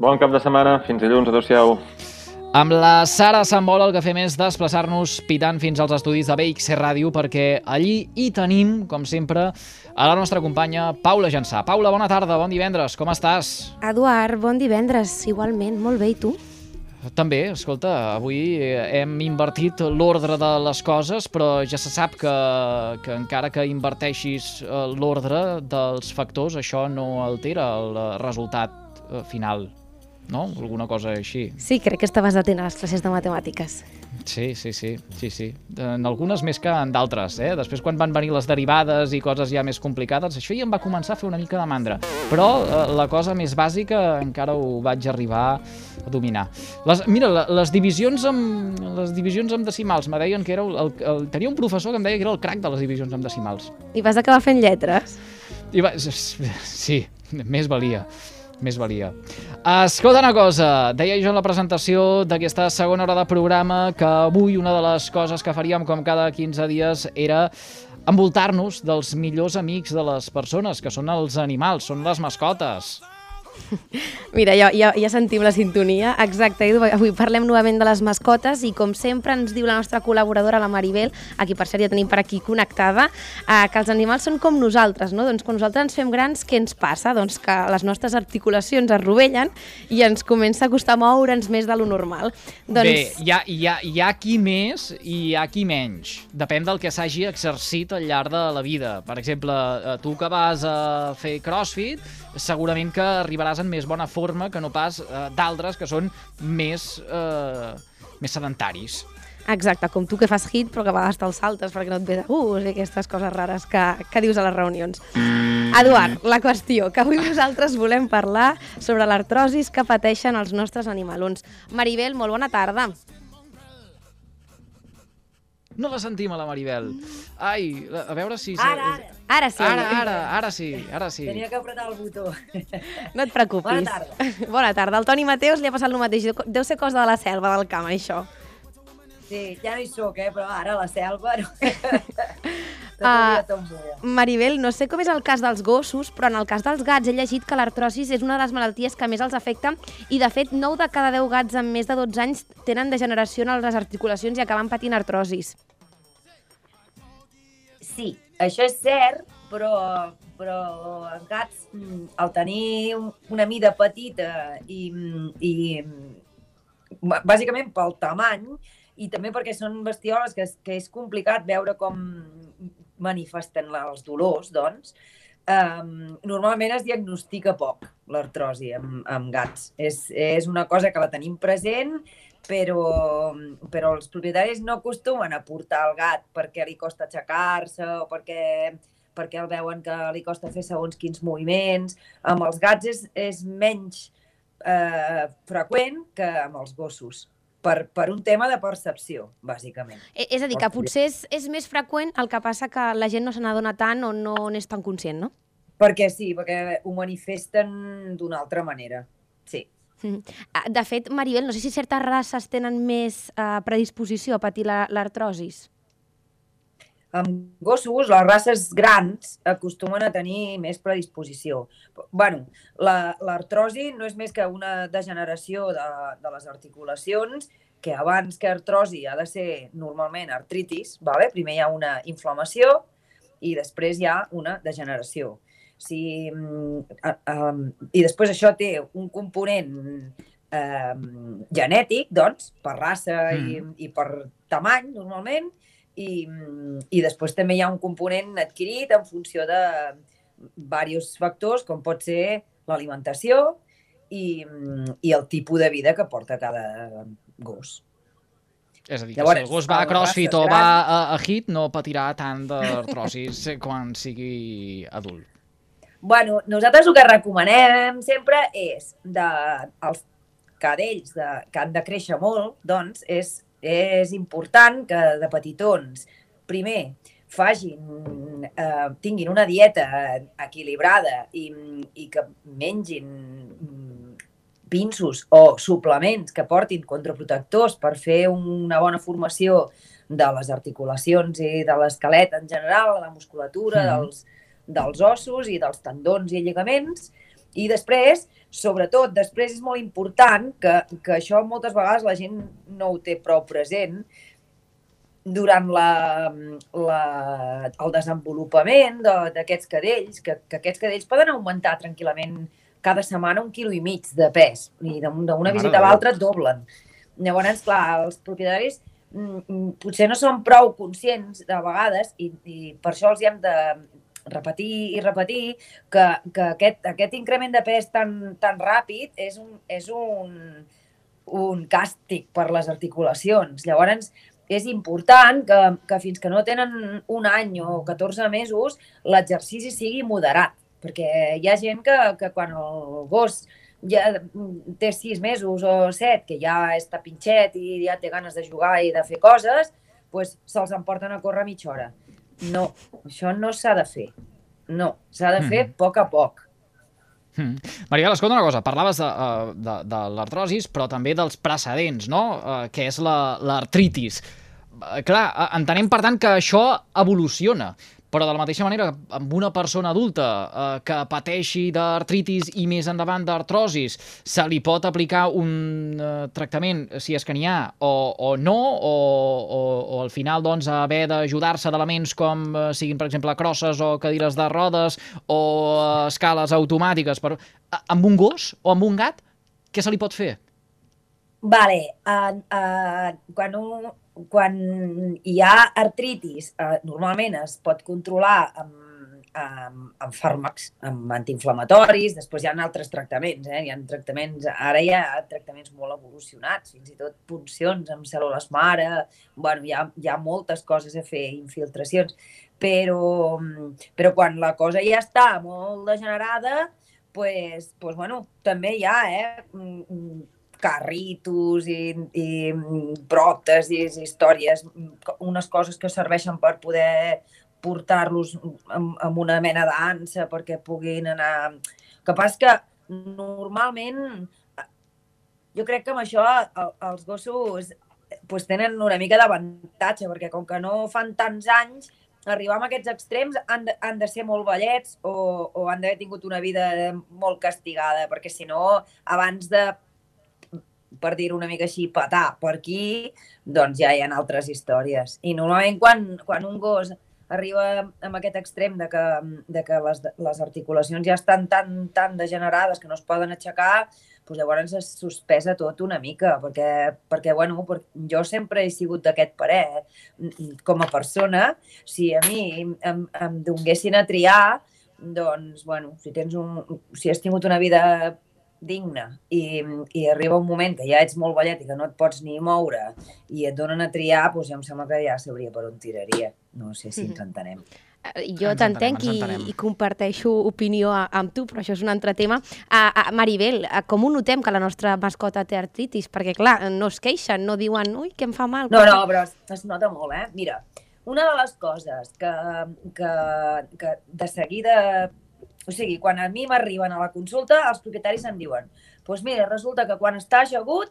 Bon cap de setmana, fins dilluns, adéu-siau. Amb la Sara Sambola el que fem és desplaçar-nos pitant fins als estudis de BXC Ràdio perquè allí hi tenim, com sempre, a la nostra companya Paula Jansà. Paula, bona tarda, bon divendres, com estàs? Eduard, bon divendres, igualment, molt bé, i tu? També, escolta, avui hem invertit l'ordre de les coses, però ja se sap que encara que inverteixis l'ordre dels factors, això no altera el resultat final, no? Alguna cosa així. Sí, crec que estaves atent a les classes de matemàtiques. Sí. En algunes més que en d'altres, eh? Després, quan van venir les derivades i coses ja més complicades, això ja em va començar a fer una mica de mandra. Però la cosa més bàsica encara ho vaig arribar a dominar. Les divisions amb decimals, me deien que era tenia un professor que em deia que era el crac de les divisions amb decimals. I vas acabar fent lletres? Sí, més valia. Escolta una cosa, deia jo en la presentació d'aquesta segona hora de programa que avui una de les coses que faríem com cada 15 dies era envoltar-nos dels millors amics de les persones, que són els animals, són les mascotes. Mira, ja sentim la sintonia. Exacte, Edu, avui parlem novament de les mascotes i com sempre ens diu la nostra col·laboradora, la Maribel, a qui per cert ja tenim per aquí connectada, que els animals són com nosaltres, no? Doncs quan nosaltres ens fem grans, què ens passa? Doncs que les nostres articulacions es rovellen i ens comença a costar moure'ns més de lo normal. Bé, hi ha qui més i hi ha qui menys. Depèn del que s'hagi exercit al llarg de la vida. Per exemple, tu que vas a fer crossfit, segurament que arribaràs en més bona forma que no pas d'altres que són més sedentaris. Exacte, com tu que fas hit però que a vegades te'ls saltes perquè no et ve de gust i aquestes coses rares que dius a les reunions. Eduard, la qüestió, que avui nosaltres volem parlar sobre l'artrosis que pateixen els nostres animalons. Maribel, molt bona tarda. No la sentim, a la Maribel. Ai, a veure si... Ara sí. Ara sí. Tenia que apretar el botó. No et preocupis. Bona tarda. Bona tarda. Al Toni Mateus li ha passat el mateix. Deu ser cosa de la selva, del camp, això. Sí, ja no hi soc, però ara a la selva no. Maribel, no sé com és el cas dels gossos, però en el cas dels gats he llegit que l'artrosis és una de les malalties que més els afecta i, de fet, 9 de cada 10 gats amb més de 12 anys tenen degeneració en les articulacions i acaben patint artrosis. Sí, això és cert, però els gats, al tenir una mida petita i bàsicament pel tamany, i també perquè són bestioles que és complicat veure com manifesten els dolors, doncs, normalment es diagnostica poc l'artrosi amb gats. És una cosa que la tenim present, però els propietaris no acostumen a portar el gat perquè li costa aixecar-se o perquè el veuen que li costa fer segons quins moviments. Amb els gats és menys freqüent que amb els gossos. Per un tema de percepció, bàsicament. És a dir, que potser és més freqüent, el que passa que la gent no se n'adona tant o no n'és tan conscient, no? Perquè sí, perquè ho manifesten d'una altra manera, sí. De fet, Maribel, no sé si certes races tenen més predisposició a patir l'artrosis. Amb gossos, les races grans acostumen a tenir més predisposició. Bueno, l'artrosi no és més que una degeneració de les articulacions, que abans que artrosi ha de ser normalment artritis, vale? Primer hi ha una inflamació i després hi ha una degeneració. I després això té un component genètic, doncs, per raça i per tamany, normalment, i després també hi ha un component adquirit en funció de diversos factors, com pot ser l'alimentació i el tipus de vida que porta cada gos. És a dir, que si el gos va a crossfit o va a hit, no patirà tant d'artrosis quan sigui adult. Bueno, nosaltres el que recomanem sempre és els cadells que han de créixer molt, doncs és important que de petitons, primer, tinguin una dieta equilibrada i que mengin pinsos o suplements que portin contraprotectors per fer una bona formació de les articulacions i de l'esquelet en general, de la musculatura, dels ossos i dels tendons i lligaments, I després, sobretot, després és molt important que això moltes vegades la gent no ho té prou present, durant el desenvolupament d'aquests cadells, que aquests cadells poden augmentar tranquil·lament cada setmana 1,5 quilos de pes, i d'una visita a l'altra et doblen. Llavors, clar, els propietaris potser no són prou conscients de vegades i per això els hi hem de repetir i repetir que aquest increment de pes tan ràpid és un càstig per les articulacions. Llavors, és important que fins que no tenen un any o 14 mesos l'exercici sigui moderat, perquè hi ha gent que quan el gos ja té 6 mesos o 7, que ja està pinxet i ja té ganes de jugar i de fer coses, doncs se'ls emporten a córrer mitja hora. No, això no s'ha de fer. No, s'ha de fer a poc a poc. Maribel, escolta una cosa, parlaves de l'artrosis, però també dels precedents, no? Que és l'artritis. Clar, entenem, per tant, que això evoluciona, però de la mateixa manera que amb una persona adulta que pateixi d'artritis i més endavant d'artrosis, se li pot aplicar un tractament, si és que n'hi ha, o no, o al final doncs haver d'ajudar-se d'elements com siguin, per exemple, crosses o cadires de rodes o escales automàtiques. Amb un gos o amb un gat, què se li pot fer? Vale, quan hi ha artritis, normalment es pot controlar amb fàrmacs, amb antiinflamatoris, després hi ha altres tractaments, hi ha tractaments, ara hi ha tractaments molt evolucionats, fins i tot puncions amb cèl·lules mare, bueno, hi ha moltes coses a fer, infiltracions, però quan la cosa ja està molt degenerada, pues, bueno, també hi ha, carritos i pròtesis, històries, unes coses que serveixen per poder portar-los amb una mena d'ansa perquè puguin anar... El que passa que normalment jo crec que amb això els gossos tenen una mica d'avantatge, perquè com que no fan tants anys, arribar a aquests extrems han de ser molt vellets o han d'haver tingut una vida molt castigada, perquè si no, abans de, per dir-ho una mica així, petar per aquí, doncs ja hi ha altres històries. I normalment quan un gos arriba a aquest extrem de que les articulacions ja estan tan degenerades que no es poden aixecar, doncs llavors es sospesa tot una mica, perquè bueno, jo sempre he sigut d'aquest parer. Com a persona, si a mi em donguessin a triar, doncs, bueno, si has tingut una vida digna i arriba un moment que ja ets molt vellet i que no et pots ni moure i et donen a triar, doncs ja em sembla que ja sabria per on tiraria. No sé si ens entenem. Jo t'entenc i comparteixo opinió amb tu, però això és un altre tema. Maribel, com ho notem que la nostra mascota té artritis? Perquè, clar, no es queixen, no diuen, ui, que em fa mal. No, però es nota molt, Mira, una de les coses que de seguida... O sigui, quan a mi m'arriben a la consulta, els propietaris em diuen doncs mira, resulta que quan està ajagut,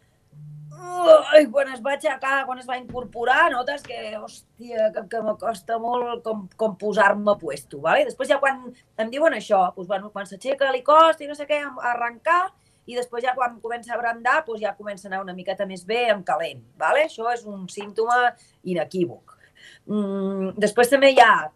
quan es va aixecar, quan es va incorporar, notes que, hòstia, que m'acosta molt com posar-me a puesto, ¿vale? Després ja quan em diuen això, doncs, bueno, quan s'aixeca li costa i no sé què, arrencar, i després ja quan comença a brandar, doncs ja comença a anar una miqueta més bé en calent, ¿vale? Això és un símptoma inequívoc. Després també hi ha...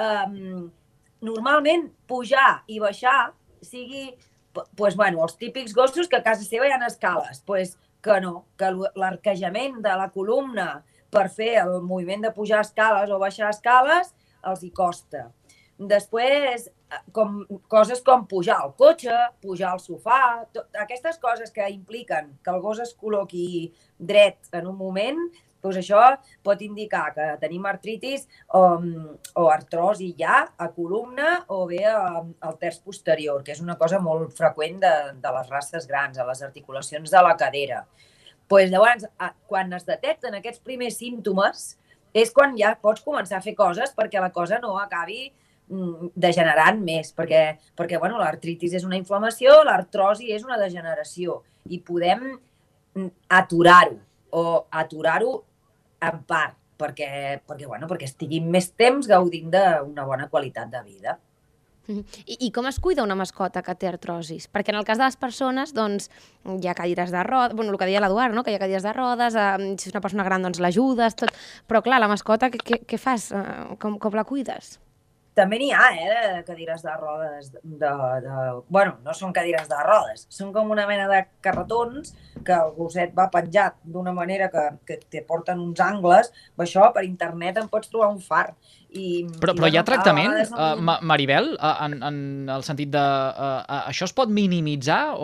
Normalment, pujar i baixar sigui, doncs, bueno, els típics gossos que a casa seva hi ha escales, doncs que no, que l'arquejament de la columna per fer el moviment de pujar escales o baixar escales els hi costa. Després, coses com pujar al cotxe, pujar al sofà, aquestes coses que impliquen que el gos es col·loqui dret en un moment, doncs això pot indicar que tenim artritis o artrosi ja a columna o bé al terç posterior, que és una cosa molt freqüent de les races grans, a les articulacions de la cadera. Doncs llavors, quan es detecten aquests primers símptomes, és quan ja pots començar a fer coses perquè la cosa no acabi degenerant més, perquè bueno, l'artritis és una inflamació, l'artrosi és una degeneració i podem aturar-ho o aturar-ho en part, perquè estiguin més temps gaudint d'una bona qualitat de vida. I com es cuida una mascota que té artrosis? Perquè en el cas de les persones, doncs, hi ha cadires de rodes, bueno, el que deia l'Eduard, no? Que hi ha cadires de rodes, si és una persona gran, doncs l'ajudes, tot. Però clar, la mascota, què fas? Com la cuides? També n'hi ha, de cadires de rodes. Bueno, no són cadires de rodes, són com una mena de carretons que el gosset va penjat d'una manera que te porten uns angles. Això, per internet en pots trobar un far. Però hi ha tractament, Maribel, en el sentit de... Això es pot minimitzar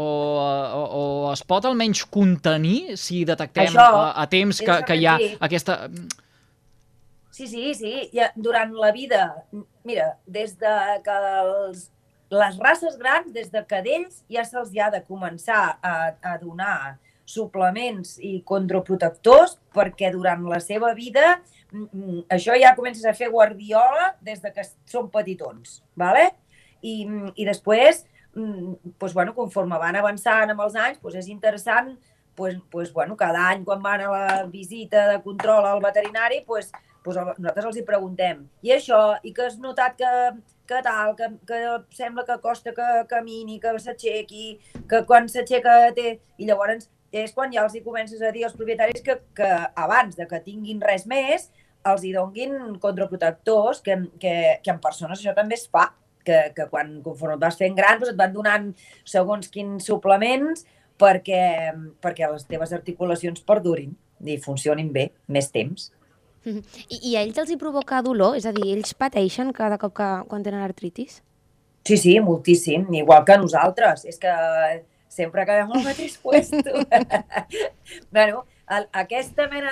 o es pot almenys contenir si detectem a temps que hi ha aquesta... Sí. Durant la vida, mira, des de que les races grans, des de cadells, ja se'ls ha de començar a donar suplements i contraprotectors perquè durant la seva vida això ja comences a fer guardiola des de que són petitons, ¿vale? I després, conforme van avançant amb els anys, és interessant, cada any quan van a la visita de control al veterinari, nosaltres els hi preguntem, i això, i que has notat que sembla que costa que camini, que s'aixequi, que quan s'aixeca té... I llavors és quan ja els hi comences a dir als propietaris que abans de que tinguin res més, els hi donguin contraprotectors, que en persones això també es fa, que conforme et vas fent gran et van donant segons quins suplements perquè les teves articulacions perdurin i funcionin bé més temps. I a ells els hi provoca dolor? És a dir, ells pateixen cada cop quan tenen artritis? Sí, moltíssim, igual que nosaltres. És que sempre acabem al mateix puesto. Bueno, aquesta mena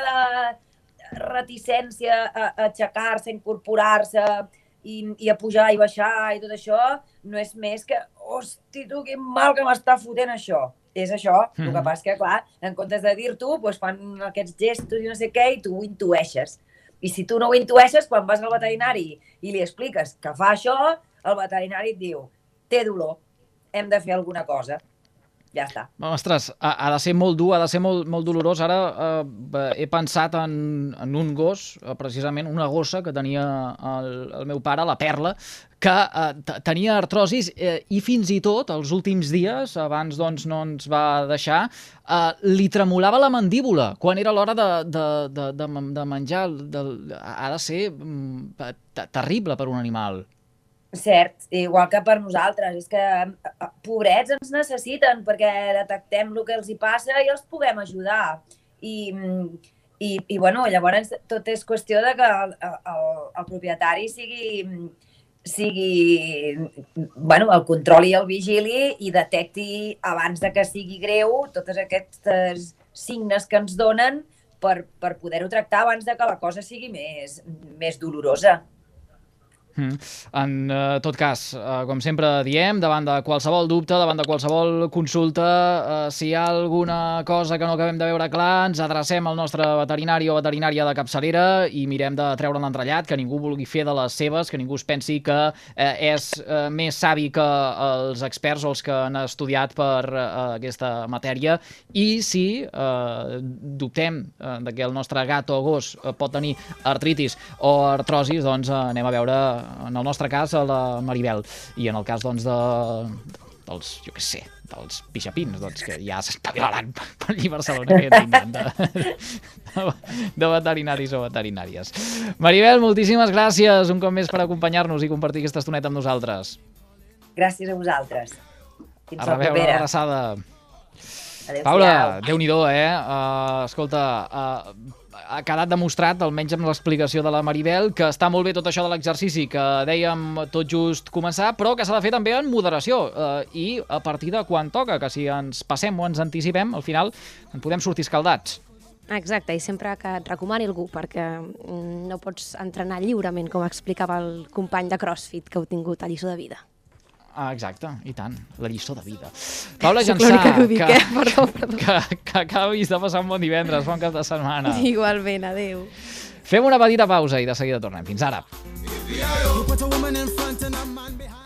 de reticència a aixecar-se, a incorporar-se i a pujar i baixar i tot això, no és més que, hosti, tu, quin mal que m'està fotent això. És això, el que passa que, clar, en comptes de dir-t'ho, fan aquests gestos i no sé què, i tu ho intueixes. I si tu no ho intueixes, quan vas al veterinari i li expliques que fa això, el veterinari et diu, té dolor, hem de fer alguna cosa. Ja està. Ostres, ha de ser molt dur, ha de ser molt dolorós. Ara he pensat en un gos, precisament una gossa que tenia el meu pare, la Perla, que tenia artrosis i fins i tot els últims dies, abans doncs no ens va deixar, li tremolava la mandíbula quan era l'hora de menjar. Ha de ser terrible per un animal. Cert, igual que per nosaltres. És que pobrets ens necessiten perquè detectem el que els hi passa i els puguem ajudar. I llavors tot és qüestió de que el propietari el controli i el vigili i detecti abans de que sigui greu tots aquests signes que ens donen per poder-ho tractar abans de que la cosa sigui més dolorosa. En tot cas, com sempre diem, davant de qualsevol dubte, davant de qualsevol consulta, si hi ha alguna cosa que no acabem de veure clar, ens adrecem al nostre veterinari o veterinària de capçalera i mirem de treure l'entrellat, que ningú vulgui fer de les seves, que ningú es pensi que és més savi que els experts o els que han estudiat per aquesta matèria. I si dubtem de que el nostre gat o gos pot tenir artritis o artrosis, doncs anem a veure, en el nostre cas, a la Maribel, i en el cas doncs dels, jo què sé, dels pixapins, doncs que ja s'espavilaran per allí a Barcelona, que ja tindran de veterinaris o veterinàries. Maribel, moltíssimes gràcies un cop més per acompanyar-nos i compartir aquesta estoneta amb nosaltres. Gràcies a vosaltres. Fins la propera. Una abraçada. Paula, Déu-n'hi-do, escolta, ha quedat demostrat, almenys amb l'explicació de la Maribel, que està molt bé tot això de l'exercici, que dèiem tot just començar, però que s'ha de fer també en moderació i a partir de quan toca, que si ens passem o ens anticipem, al final en podem sortir escaldats. Exacte, i sempre que et recomani algú, perquè no pots entrenar lliurement, com explicava el company de CrossFit que heu tingut a Lliçó de Vida. Exacte, i tant, la lliçó de vida. Paula Jansà, que acabis de passar un bon divendres, bon cap de setmana. Igualment, adeu. Fem una petita pausa i de seguida tornem. Fins ara.